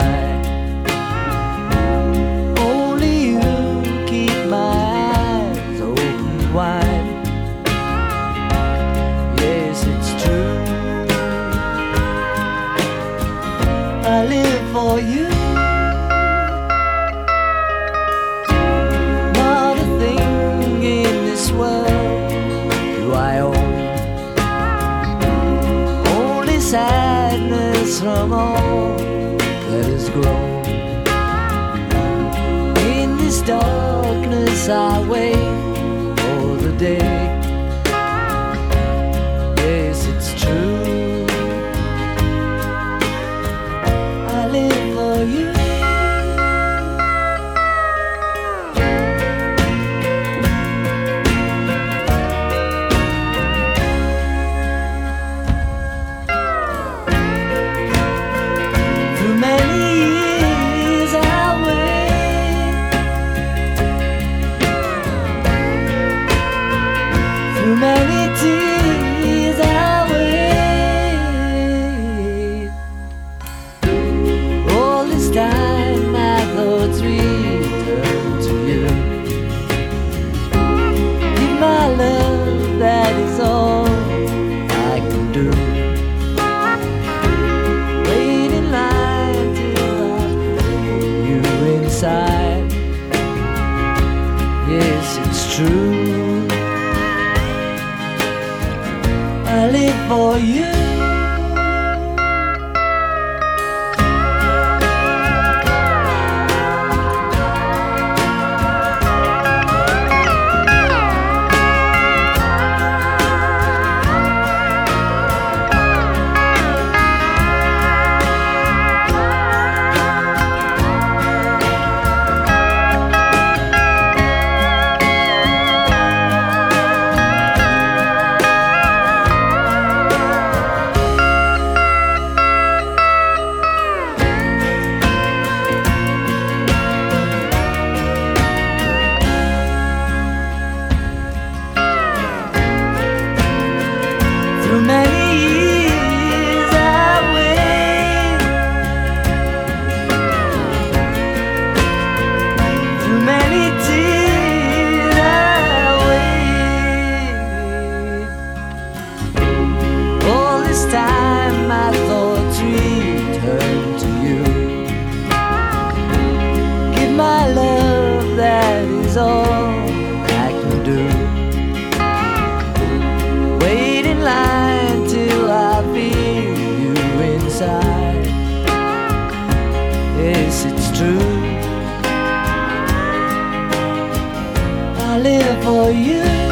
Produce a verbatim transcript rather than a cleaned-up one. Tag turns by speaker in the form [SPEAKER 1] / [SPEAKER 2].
[SPEAKER 1] why. Only you keep my eyes open wide. Yes, it's true, I live for you. Not a thing in this world do I own, only sadness from all that has grown. In this darkness I wait for the day. Yes, it's true, I live for you. Through many years I wait, through many tears I wait. All this time my thoughts return to you. Give my love, that is all I can do. Wait in line till I feel you inside. Yes, it's true, I live for you. Through many years I wait, through many tears I wait. All this time my thoughts return to you. Give my love, that is all I can do. Wait in line till I feel you inside. Yes, it's true, I live for you.